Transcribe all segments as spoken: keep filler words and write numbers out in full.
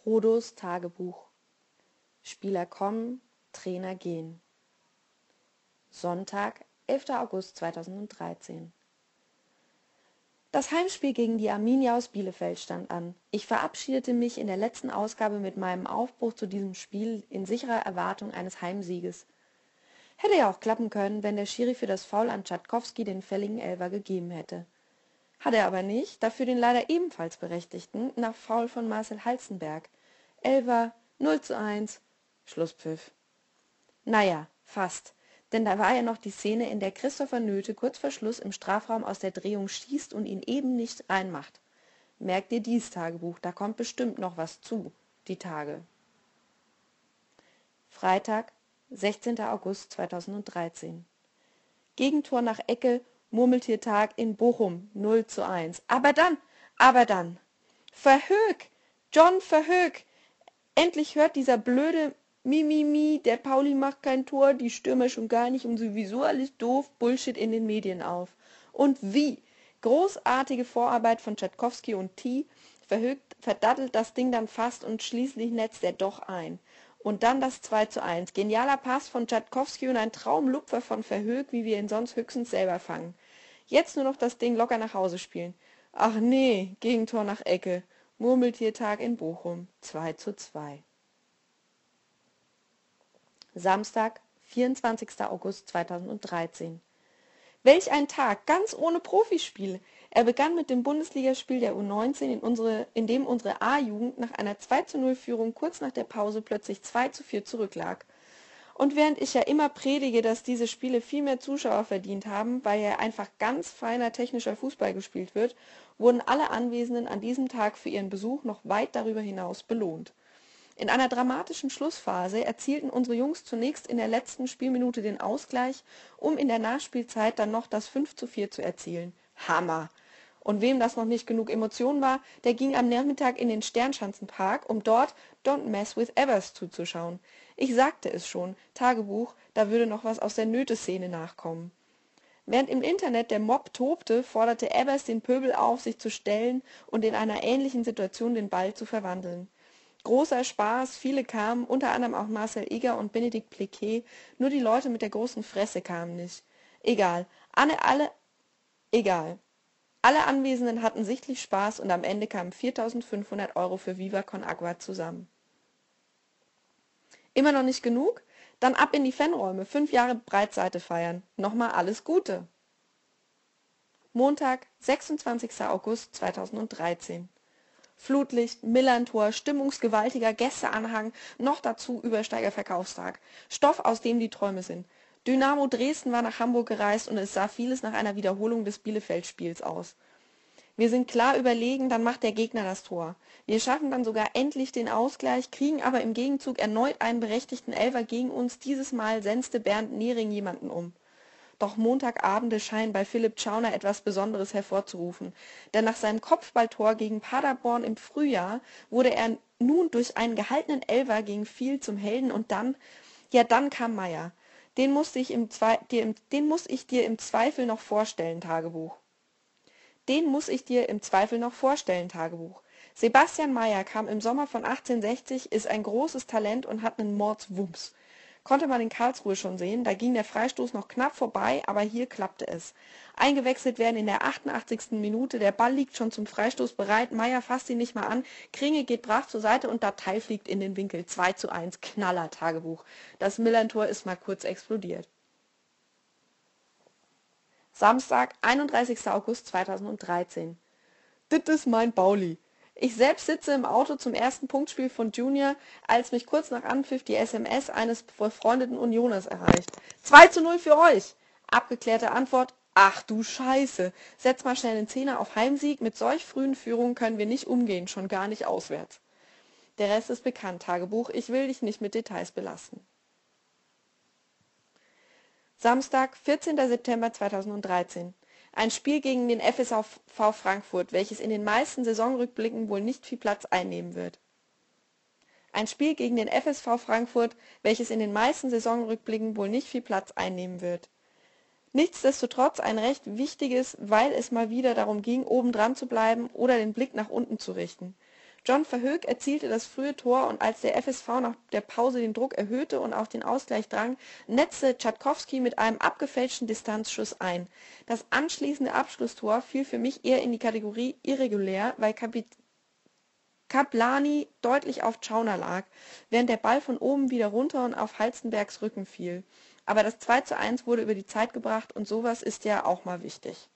Frodos Tagebuch. Spieler kommen, Trainer gehen. Sonntag, elfter August zweitausenddreizehn. Das Heimspiel gegen die Arminia aus Bielefeld stand an. Ich verabschiedete mich in der letzten Ausgabe mit meinem Aufbruch zu diesem Spiel in sicherer Erwartung eines Heimsieges. Hätte ja auch klappen können, wenn der Schiri für das Foul an Tschatkowski den fälligen Elfer gegeben hätte. Hat er aber nicht, dafür den leider ebenfalls Berechtigten nach Foul von Marcel Halstenberg. Elfer, null zu eins, Schlusspfiff. Naja, fast. Denn da war ja noch die Szene, in der Christopher Nöte kurz vor Schluss im Strafraum aus der Drehung schießt und ihn eben nicht reinmacht. Merkt ihr dies Tagebuch, da kommt bestimmt noch was zu, die Tage. Freitag, sechzehnter August zweitausenddreizehn. Gegentor nach Ecke, Murmeltiertag in Bochum, null zu eins. Aber dann, aber dann. Verhoek, John Verhoek. Endlich hört dieser blöde Mimimi, der Pauli macht kein Tor, die Stürmer schon gar nicht und sowieso alles doof, Bullshit in den Medien auf. Und wie? Großartige Vorarbeit von Tschatkowski und T. Verhoek verdattelt das Ding dann fast und schließlich netzt er doch ein. Und dann das zwei zu eins. Genialer Pass von Tschatkowski und ein Traumlupfer von Verhoek, wie wir ihn sonst höchstens selber fangen. Jetzt nur noch das Ding locker nach Hause spielen. Ach nee, Gegentor nach Ecke. Murmeltiertag in Bochum, zwei zu zwei. Samstag, vierundzwanzigster August zweitausenddreizehn. Welch ein Tag, ganz ohne Profispiele. Er begann mit dem Bundesligaspiel der U neunzehn, in, unsere, in dem unsere A-Jugend nach einer zwei zu null Führung kurz nach der Pause plötzlich zwei zu vier zurücklag. Und während ich ja immer predige, dass diese Spiele viel mehr Zuschauer verdient haben, weil ja einfach ganz feiner technischer Fußball gespielt wird, wurden alle Anwesenden an diesem Tag für ihren Besuch noch weit darüber hinaus belohnt. In einer dramatischen Schlussphase erzielten unsere Jungs zunächst in der letzten Spielminute den Ausgleich, um in der Nachspielzeit dann noch das fünf zu vier zu erzielen. Hammer! Und wem das noch nicht genug Emotion war, der ging am Nachmittag in den Sternschanzenpark, um dort Don't Mess with Evers zuzuschauen. Ich sagte es schon, Tagebuch, da würde noch was aus der Nöte-Szene nachkommen. Während im Internet der Mob tobte, forderte Evers den Pöbel auf, sich zu stellen und in einer ähnlichen Situation den Ball zu verwandeln. Großer Spaß, viele kamen, unter anderem auch Marcel Eger und Benedikt Pliquet, nur die Leute mit der großen Fresse kamen nicht. Egal, alle, alle, egal. Alle Anwesenden hatten sichtlich Spaß und am Ende kamen viertausendfünfhundert Euro für Viva Con Agua zusammen. Immer noch nicht genug? Dann ab in die Fanräume, fünf Jahre Breitseite feiern. Nochmal alles Gute. Montag, sechsundzwanzigster August zweitausenddreizehn. Flutlicht, Millerntor, stimmungsgewaltiger Gästeanhang, noch dazu Übersteigerverkaufstag. Stoff, aus dem die Träume sind. Dynamo Dresden war nach Hamburg gereist und es sah vieles nach einer Wiederholung des Bielefeld-Spiels aus. Wir sind klar überlegen, dann macht der Gegner das Tor. Wir schaffen dann sogar endlich den Ausgleich, kriegen aber im Gegenzug erneut einen berechtigten Elfer gegen uns. Dieses Mal senzte Bernd Nehring jemanden um. Doch Montagabende scheinen bei Philipp Tschauner etwas Besonderes hervorzurufen. Denn nach seinem Kopfballtor gegen Paderborn im Frühjahr wurde er nun durch einen gehaltenen Elfer gegen Viel zum Helden und dann, ja dann kam Meier. Den musste ich im Zwe- dir im, den muss ich dir im Zweifel noch vorstellen, Tagebuch. Den muss ich dir im Zweifel noch vorstellen, Tagebuch. Sebastian Meier kam im Sommer von achtzehnhundertsechzig, ist ein großes Talent und hat einen Mordswumms. Konnte man in Karlsruhe schon sehen, da ging der Freistoß noch knapp vorbei, aber hier klappte es. Eingewechselt werden in der achtundachtzigsten Minute, der Ball liegt schon zum Freistoß bereit, Meier fasst ihn nicht mal an, Kringe geht brav zur Seite und Datei fliegt in den Winkel. zwei zu eins, Knaller, Tagebuch. Das Millerntor ist mal kurz explodiert. Samstag, einunddreißigster August zweitausenddreizehn. Dit ist mein Bauli. Ich selbst sitze im Auto zum ersten Punktspiel von Junior, als mich kurz nach Anpfiff die S M S eines befreundeten Unioners erreicht. zwei zu null für euch! Abgeklärte Antwort, ach du Scheiße, setz mal schnell den Zehner auf Heimsieg, mit solch frühen Führungen können wir nicht umgehen, schon gar nicht auswärts. Der Rest ist bekannt, Tagebuch, ich will dich nicht mit Details belasten. Samstag, vierzehnter September zweitausenddreizehn. Ein Spiel gegen den F S V Frankfurt, welches in den meisten Saisonrückblicken wohl nicht viel Platz einnehmen wird. Ein Spiel gegen den F S V Frankfurt, welches in den meisten Saisonrückblicken wohl nicht viel Platz einnehmen wird. Nichtsdestotrotz ein recht wichtiges, weil es mal wieder darum ging, oben dran zu bleiben oder den Blick nach unten zu richten. John Verhoek erzielte das frühe Tor und als der F S V nach der Pause den Druck erhöhte und auf den Ausgleich drang, netzte Tschadkowski mit einem abgefälschten Distanzschuss ein. Das anschließende Abschlusstor fiel für mich eher in die Kategorie irregulär, weil Kapitän Kaplani deutlich auf Tschauner lag, während der Ball von oben wieder runter und auf Halstenbergs Rücken fiel. Aber das zwei zu eins wurde über die Zeit gebracht und sowas ist ja auch mal wichtig.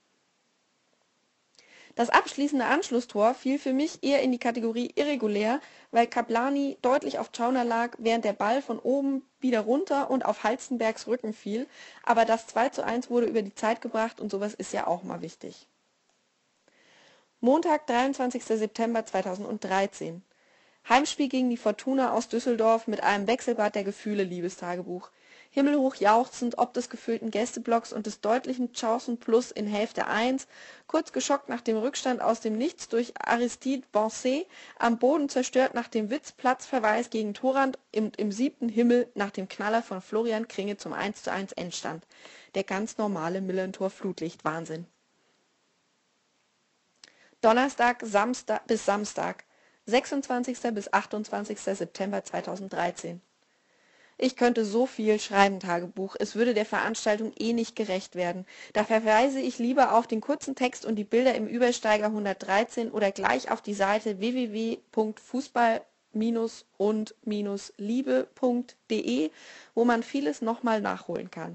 Das abschließende Anschlusstor fiel für mich eher in die Kategorie irregulär, weil Kaplani deutlich auf Tschauner lag, während der Ball von oben wieder runter und auf Halstenbergs Rücken fiel. Aber das zwei zu eins wurde über die Zeit gebracht und sowas ist ja auch mal wichtig. Montag, dreiundzwanzigster September zweitausenddreizehn. Heimspiel gegen die Fortuna aus Düsseldorf mit einem Wechselbad der Gefühle Liebestagebuch. Himmelhoch jauchzend ob des gefüllten Gästeblocks und des deutlichen Chancenplus in Hälfte eins, kurz geschockt nach dem Rückstand aus dem Nichts durch Aristide Bonset, am Boden zerstört nach dem Witz-Platzverweis gegen Thorand und im siebten Himmel nach dem Knaller von Florian Kringe zum eins zu eins Endstand. Der ganz normale Millantor-Flutlicht-Wahnsinn. Donnerstag Samstag bis Samstag, sechsundzwanzigster bis achtundzwanzigster September zweitausenddreizehn. Ich könnte so viel schreiben, Tagebuch, es würde der Veranstaltung eh nicht gerecht werden. Da verweise ich lieber auf den kurzen Text und die Bilder im Übersteiger hundertdreizehn oder gleich auf die Seite w w w punkt fußball und liebe punkt de, wo man vieles nochmal nachholen kann.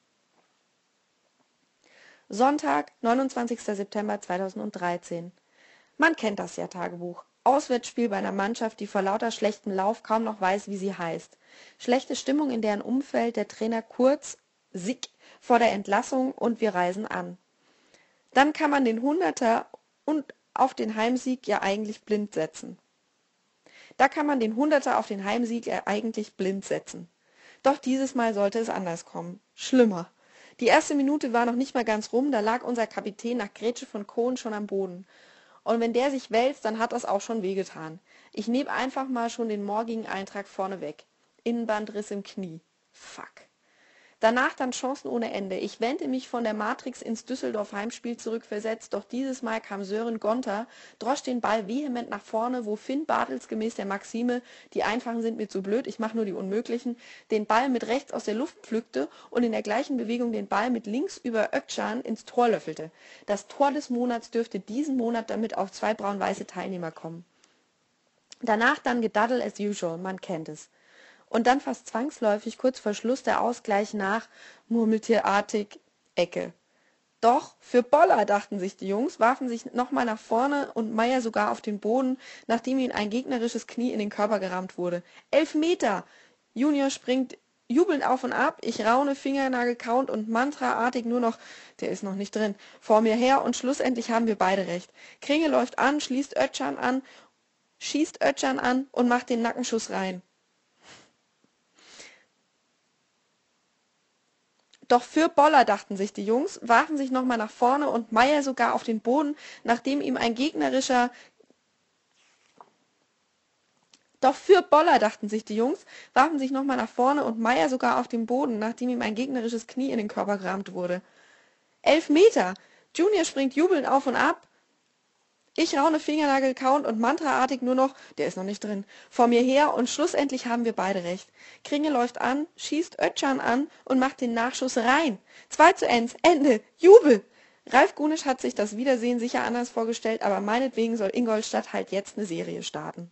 Sonntag, neunundzwanzigster September zweitausenddreizehn. Man kennt das ja, Tagebuch. Auswärtsspiel bei einer Mannschaft, die vor lauter schlechtem Lauf kaum noch weiß, wie sie heißt. Schlechte Stimmung in deren Umfeld, der Trainer kurz, sick, vor der Entlassung und wir reisen an. Dann kann man den Hunderter und auf den Heimsieg ja eigentlich blind setzen. Da kann man den Hunderter auf den Heimsieg ja eigentlich blind setzen. Doch dieses Mal sollte es anders kommen. Schlimmer. Die erste Minute war noch nicht mal ganz rum, da lag unser Kapitän nach Grätsche von Kohn schon am Boden. Und wenn der sich wälzt, dann hat das auch schon wehgetan. Ich nehme einfach mal schon den morgigen Eintrag vorne weg. Innenbandriss im Knie. Fuck. Danach dann Chancen ohne Ende. Ich wende mich von der Matrix ins Düsseldorf-Heimspiel zurückversetzt, doch dieses Mal kam Sören Gonter, drosch den Ball vehement nach vorne, wo Finn Bartels gemäß der Maxime, die Einfachen sind mir zu blöd, ich mache nur die Unmöglichen, den Ball mit rechts aus der Luft pflückte und in der gleichen Bewegung den Ball mit links über Ökcan ins Tor löffelte. Das Tor des Monats dürfte diesen Monat damit auf zwei braun-weiße Teilnehmer kommen. Danach dann Gedaddel as usual, man kennt es. Und dann fast zwangsläufig kurz vor Schluss der Ausgleich nach, murmeltierartig, Ecke. Doch für Boller, dachten sich die Jungs, warfen sich nochmal nach vorne und Meier sogar auf den Boden, nachdem ihm ein gegnerisches Knie in den Körper gerammt wurde. Elf Meter! Junior springt jubelnd auf und ab, ich raune Fingernagel count und mantraartig nur noch, der ist noch nicht drin, vor mir her und schlussendlich haben wir beide recht. Kringe läuft an, schließt Ötschan an, schießt Ötschan an und macht den Nackenschuss rein. Doch für Boller, dachten sich die Jungs, warfen sich nochmal nach vorne und Meier sogar auf den Boden, nachdem ihm ein gegnerischer... Doch für Boller, dachten sich die Jungs, warfen sich nochmal nach vorne und Meier sogar auf den Boden, nachdem ihm ein gegnerisches Knie in den Körper gerammt wurde. Elf Meter! Junior springt jubelnd auf und ab. Ich raune Fingernagel count und mantraartig nur noch, der ist noch nicht drin, vor mir her und schlussendlich haben wir beide recht. Kringe läuft an, schießt Ötschan an und macht den Nachschuss rein. zwei zu eins, Ende, Jubel! Ralf Gunisch hat sich das Wiedersehen sicher anders vorgestellt, aber meinetwegen soll Ingolstadt halt jetzt eine Serie starten.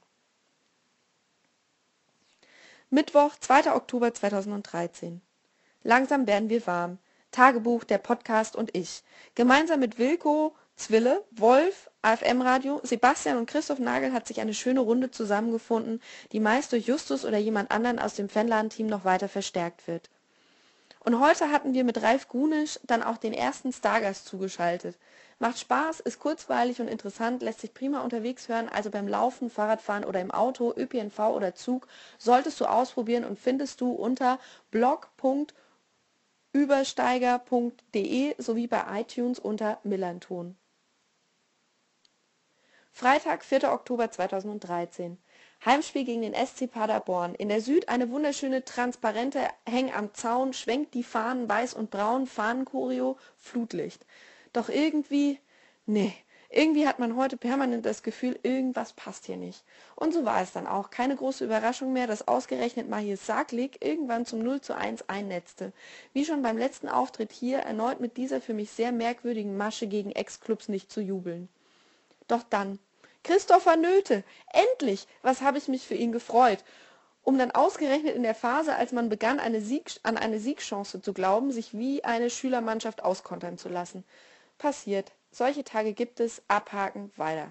Mittwoch, zweiter Oktober zweitausenddreizehn. Langsam werden wir warm. Tagebuch, der Podcast und ich. Gemeinsam mit Wilko, Zwille, Wolf, A F M-Radio, Sebastian und Christoph Nagel hat sich eine schöne Runde zusammengefunden, die meist durch Justus oder jemand anderen aus dem Fanladen-Team noch weiter verstärkt wird. Und heute hatten wir mit Ralf Gunisch dann auch den ersten Stargast zugeschaltet. Macht Spaß, ist kurzweilig und interessant, lässt sich prima unterwegs hören, also beim Laufen, Fahrradfahren oder im Auto, Ö P N V oder Zug, solltest du ausprobieren und findest du unter blog punkt übersteiger punkt de sowie bei iTunes unter Millanton. Freitag, vierter Oktober zweitausenddreizehn. Heimspiel gegen den S C Paderborn. In der Süd eine wunderschöne, transparente Häng am Zaun, schwenkt die Fahnen weiß und braun, Fahnenchoreo, Flutlicht. Doch irgendwie, nee, Irgendwie hat man heute permanent das Gefühl, irgendwas passt hier nicht. Und so war es dann auch. Keine große Überraschung mehr, dass ausgerechnet Mahir Saklik irgendwann zum null zu eins einnetzte. Wie schon beim letzten Auftritt hier, erneut mit dieser für mich sehr merkwürdigen Masche gegen Ex-Clubs nicht zu jubeln. Doch dann, Christopher Nöte, endlich, was habe ich mich für ihn gefreut, um dann ausgerechnet in der Phase, als man begann, eine Sieg, an eine Siegchance zu glauben, sich wie eine Schülermannschaft auskontern zu lassen. Passiert. Solche Tage gibt es. Abhaken. Weiter.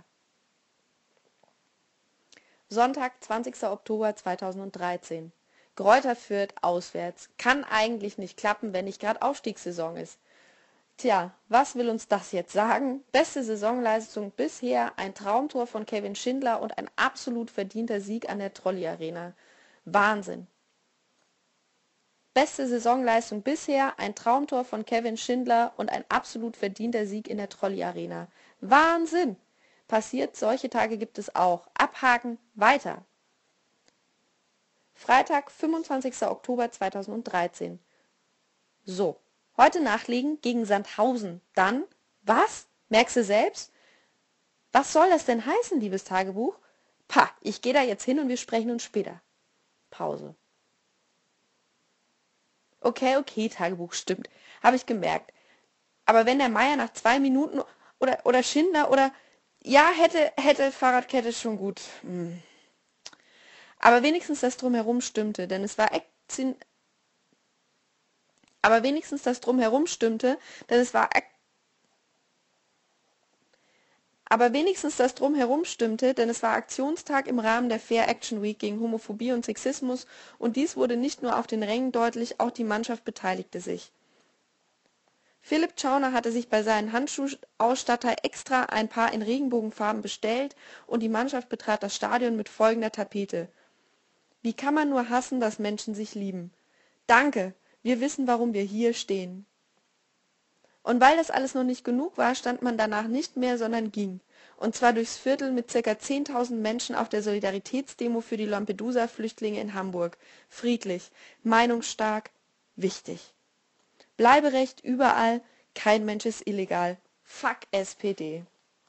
Sonntag, zwanzigster Oktober zweitausenddreizehn. Greuther Fürth auswärts. Kann eigentlich nicht klappen, wenn nicht gerade Aufstiegssaison ist. Tja, was will uns das jetzt sagen? Beste Saisonleistung bisher, ein Traumtor von Kevin Schindler und ein absolut verdienter Sieg an der Trolley Arena. Wahnsinn. Beste Saisonleistung bisher, ein Traumtor von Kevin Schindler und ein absolut verdienter Sieg in der Trolley Arena. Wahnsinn! Passiert, solche Tage gibt es auch. Abhaken, weiter. Freitag, fünfundzwanzigster Oktober zweitausenddreizehn. So, heute nachlegen gegen Sandhausen. Dann, was? Merkst du selbst? Was soll das denn heißen, liebes Tagebuch? Pah, ich gehe da jetzt hin und wir sprechen uns später. Pause. Okay, okay, Tagebuch, stimmt. Habe ich gemerkt. Aber wenn der Meier nach zwei Minuten oder, oder Schindler oder... Ja, hätte, hätte Fahrradkette schon gut. Hm. Aber wenigstens das Drumherum stimmte, denn es war Aktien... Aber wenigstens das Drumherum stimmte, denn es war... Aber wenigstens das Drumherum stimmte, denn es war Aktionstag im Rahmen der Fair Action Week gegen Homophobie und Sexismus und dies wurde nicht nur auf den Rängen deutlich, auch die Mannschaft beteiligte sich. Philipp Tschauner hatte sich bei seinem Handschuhausstatter extra ein paar in Regenbogenfarben bestellt und die Mannschaft betrat das Stadion mit folgender Tapete. Wie kann man nur hassen, dass Menschen sich lieben? Danke, wir wissen, warum wir hier stehen. Und weil das alles noch nicht genug war, stand man danach nicht mehr, sondern ging. Und zwar durchs Viertel mit ca. zehntausend Menschen auf der Solidaritätsdemo für die Lampedusa-Flüchtlinge in Hamburg. Friedlich, meinungsstark, wichtig. Bleiberecht überall, kein Mensch ist illegal. Fuck S P D.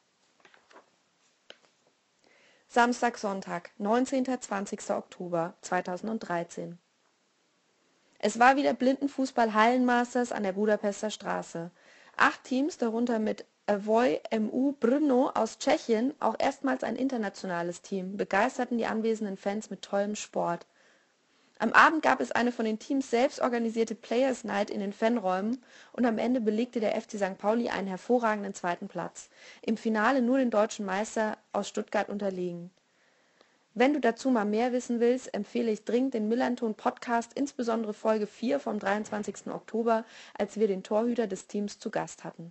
Samstag, Sonntag, neunzehnter zwanzigster Oktober zweitausenddreizehn. Es war wieder Blindenfußball-Hallenmasters an der Budapester Straße. Acht Teams, darunter mit Avoj M U Brno aus Tschechien, auch erstmals ein internationales Team, begeisterten die anwesenden Fans mit tollem Sport. Am Abend gab es eine von den Teams selbst organisierte Players Night in den Fanräumen und am Ende belegte der F C Sankt Pauli einen hervorragenden zweiten Platz. Im Finale nur den deutschen Meister aus Stuttgart unterlegen. Wenn du dazu mal mehr wissen willst, empfehle ich dringend den Millanton-Podcast, insbesondere Folge vier vom dreiundzwanzigsten Oktober, als wir den Torhüter des Teams zu Gast hatten.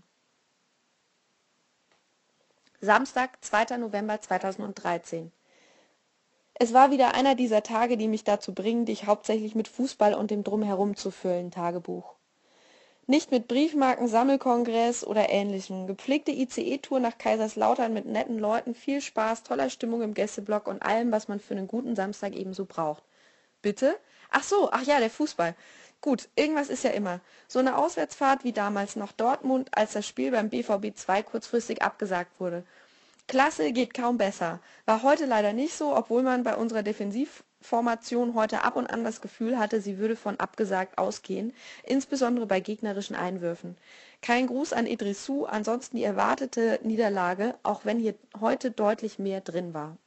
Samstag, zweiter November zweitausenddreizehn. Es war wieder einer dieser Tage, die mich dazu bringen, dich hauptsächlich mit Fußball und dem Drumherum zu füllen, Tagebuch. Nicht mit Briefmarken, Sammelkongress oder Ähnlichem. Gepflegte I C E-Tour nach Kaiserslautern mit netten Leuten, viel Spaß, toller Stimmung im Gästeblock und allem, was man für einen guten Samstag ebenso braucht. Bitte? Ach so, ach ja, der Fußball. Gut, irgendwas ist ja immer. So eine Auswärtsfahrt wie damals nach Dortmund, als das Spiel beim B V B zwei kurzfristig abgesagt wurde. Klasse, geht kaum besser. War heute leider nicht so, obwohl man bei unserer Defensivformation heute ab und an das Gefühl hatte, sie würde von abgesagt ausgehen, insbesondere bei gegnerischen Einwürfen. Kein Gruß an Idrissou, ansonsten die erwartete Niederlage, auch wenn hier heute deutlich mehr drin war.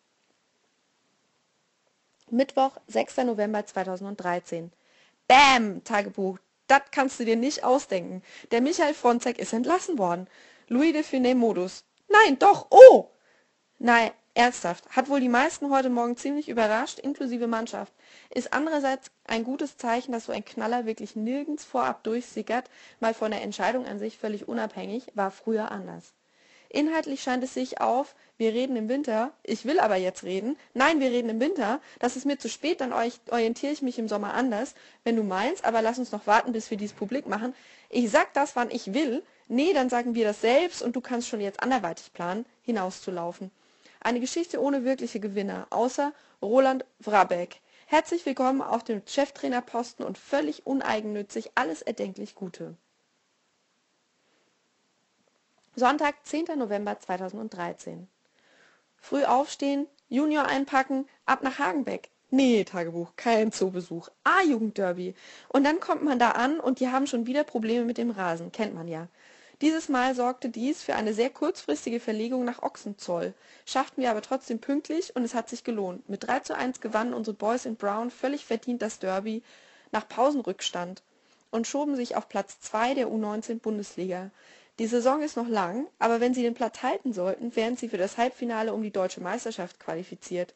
Mittwoch, sechster November zweitausenddreizehn. Bäm, Tagebuch, das kannst du dir nicht ausdenken. Der Michael Fronzek ist entlassen worden. Louis de Funès-Modus. Nein, doch, oh! Nein, ernsthaft, hat wohl die meisten heute Morgen ziemlich überrascht, inklusive Mannschaft. Ist andererseits ein gutes Zeichen, dass so ein Knaller wirklich nirgends vorab durchsickert, mal von der Entscheidung an sich völlig unabhängig, war früher anders. Inhaltlich scheint es sich auf, wir reden im Winter, ich will aber jetzt reden, nein, wir reden im Winter, das ist mir zu spät, dann orientiere ich mich im Sommer anders, wenn du meinst, aber lass uns noch warten, bis wir dies publik machen. Ich sag das, wann ich will, nee, dann sagen wir das selbst und du kannst schon jetzt anderweitig planen, hinauszulaufen. Eine Geschichte ohne wirkliche Gewinner, außer Roland Vrabeck. Herzlich willkommen auf dem Cheftrainerposten und völlig uneigennützig alles erdenklich Gute. Sonntag, zehnter November zweitausenddreizehn. Früh aufstehen, Junior einpacken, ab nach Hagenbeck. Nee, Tagebuch, kein Zoobesuch. A-Jugendderby. Und dann kommt man da an und die haben schon wieder Probleme mit dem Rasen, kennt man ja. Dieses Mal sorgte dies für eine sehr kurzfristige Verlegung nach Ochsenzoll. Schafften wir aber trotzdem pünktlich und es hat sich gelohnt. Mit drei zu eins gewannen unsere Boys in Brown völlig verdient das Derby nach Pausenrückstand und schoben sich auf Platz zwei der U neunzehn Bundesliga. Die Saison ist noch lang, aber wenn sie den Platz halten sollten, wären sie für das Halbfinale um die deutsche Meisterschaft qualifiziert.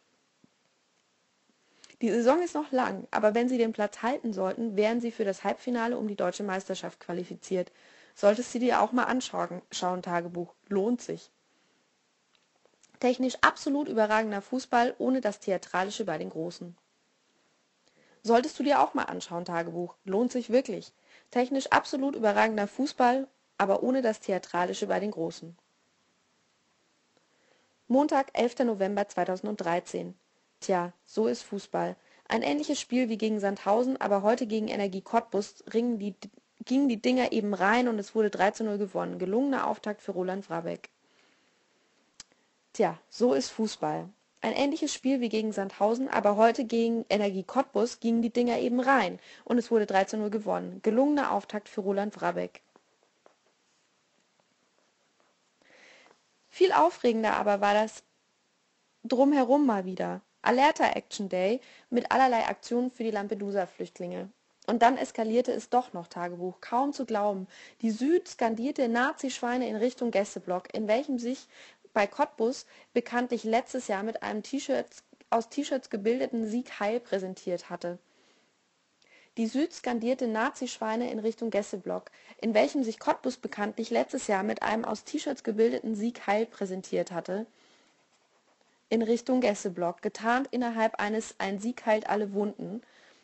Die Saison ist noch lang, aber wenn sie den Platz halten sollten, wären sie für das Halbfinale um die deutsche Meisterschaft qualifiziert. Solltest du dir auch mal anschauen, schauen Tagebuch. Lohnt sich. Technisch absolut überragender Fußball ohne das Theatralische bei den Großen. Solltest du dir auch mal anschauen, Tagebuch. Lohnt sich wirklich. Technisch absolut überragender Fußball, aber ohne das Theatralische bei den Großen. Montag, elfter November zweitausenddreizehn. Tja, so ist Fußball. Ein ähnliches Spiel wie gegen Sandhausen, aber heute gegen Energie Cottbus ringen die, gingen die Dinger eben rein und es wurde drei zu null gewonnen. Gelungener Auftakt für Roland Wrabek. Tja, so ist Fußball. Ein ähnliches Spiel wie gegen Sandhausen, aber heute gegen Energie Cottbus gingen die Dinger eben rein und es wurde drei zu null gewonnen. Gelungener Auftakt für Roland Wrabek. Viel aufregender aber war das Drumherum mal wieder. Alerta Action Day mit allerlei Aktionen für die Lampedusa-Flüchtlinge. Und dann eskalierte es doch noch, Tagebuch. Kaum zu glauben. Die Süd skandierte Nazi-Schweine in Richtung Gästeblock, in welchem sich bei Cottbus bekanntlich letztes Jahr mit einem T-Shirt aus T-Shirts gebildeten Sieg Heil präsentiert hatte. Die Süd skandierte Nazi-Schweine in Richtung Gästeblock, in welchem sich Cottbus bekanntlich letztes Jahr mit einem aus T-Shirts gebildeten Sieg Heil präsentiert hatte. In Richtung Gästeblock, getarnt innerhalb eines Ein Sieg heilt alle Wunden.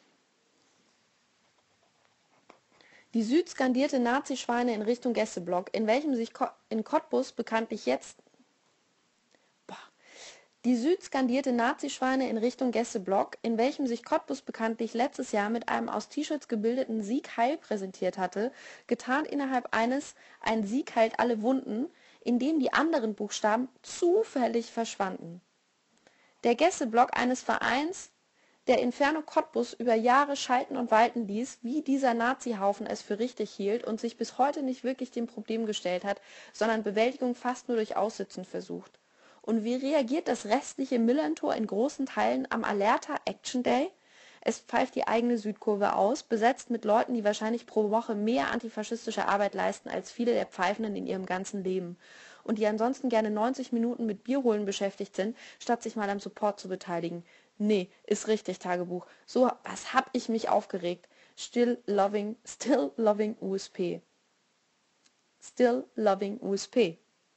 Die Süd skandierte Nazi-Schweine in Richtung Gästeblock, in welchem sich Ko in Cottbus bekanntlich jetzt Boah. Die Süd skandierte Nazi-Schweine in Richtung Gästeblock, in welchem sich Cottbus bekanntlich letztes Jahr mit einem aus T-Shirts gebildeten Sieg Heil präsentiert hatte, getarnt innerhalb eines Ein Sieg heilt alle Wunden, in dem die anderen Buchstaben zufällig verschwanden. Der Gästeblock eines Vereins, der Inferno Cottbus über Jahre schalten und walten ließ, wie dieser Nazi-Haufen es für richtig hielt und sich bis heute nicht wirklich dem Problem gestellt hat, sondern Bewältigung fast nur durch Aussitzen versucht. Und wie reagiert das restliche Millantor in großen Teilen am Alerta Action Day? Es pfeift die eigene Südkurve aus, besetzt mit Leuten, die wahrscheinlich pro Woche mehr antifaschistische Arbeit leisten als viele der Pfeifenden in ihrem ganzen Leben. Und die ansonsten gerne neunzig Minuten mit Bierholen beschäftigt sind, statt sich mal am Support zu beteiligen. Nee, ist richtig, Tagebuch. So was hab ich mich aufgeregt. Still loving, still loving U S P. Still loving U S P.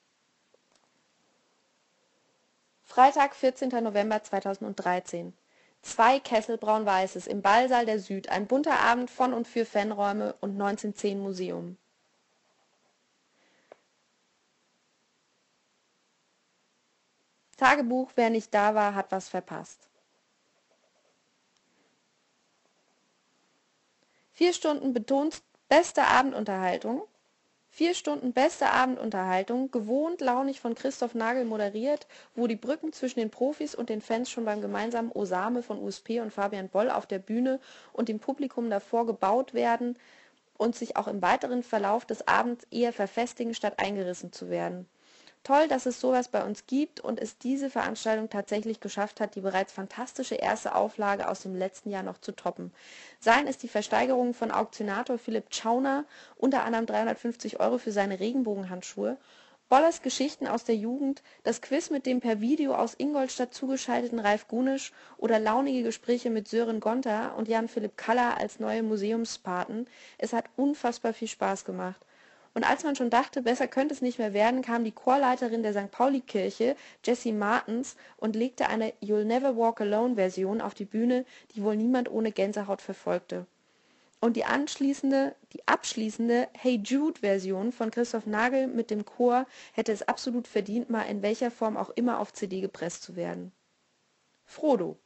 Freitag, vierzehnter November zweitausenddreizehn. Zwei Kessel Braun-Weißes im Ballsaal der Süd. Ein bunter Abend von und für Fanräume und neunzehnhundertzehn Museum. Tagebuch, wer nicht da war, hat was verpasst. Vier Stunden betont beste Abendunterhaltung. Vier Stunden beste Abendunterhaltung, gewohnt launig von Christoph Nagel moderiert, wo die Brücken zwischen den Profis und den Fans schon beim gemeinsamen Osame von U S P und Fabian Boll auf der Bühne und dem Publikum davor gebaut werden und sich auch im weiteren Verlauf des Abends eher verfestigen, statt eingerissen zu werden. Toll, dass es sowas bei uns gibt und es diese Veranstaltung tatsächlich geschafft hat, die bereits fantastische erste Auflage aus dem letzten Jahr noch zu toppen. Seien es die Versteigerungen von Auktionator Philipp Tschauner, unter anderem dreihundertfünfzig Euro für seine Regenbogenhandschuhe, Bollers Geschichten aus der Jugend, das Quiz mit dem per Video aus Ingolstadt zugeschalteten Ralf Gunisch oder launige Gespräche mit Sören Gonter und Jan-Philipp Kaller als neue Museumspaten. Es hat unfassbar viel Spaß gemacht. Und als man schon dachte, besser könnte es nicht mehr werden, kam die Chorleiterin der Sankt Pauli-Kirche, Jessie Martens, und legte eine You'll Never Walk Alone-Version auf die Bühne, die wohl niemand ohne Gänsehaut verfolgte. Und die anschließende, die abschließende Hey Jude-Version von Christoph Nagel mit dem Chor hätte es absolut verdient, mal in welcher Form auch immer auf C D gepresst zu werden. Frodo.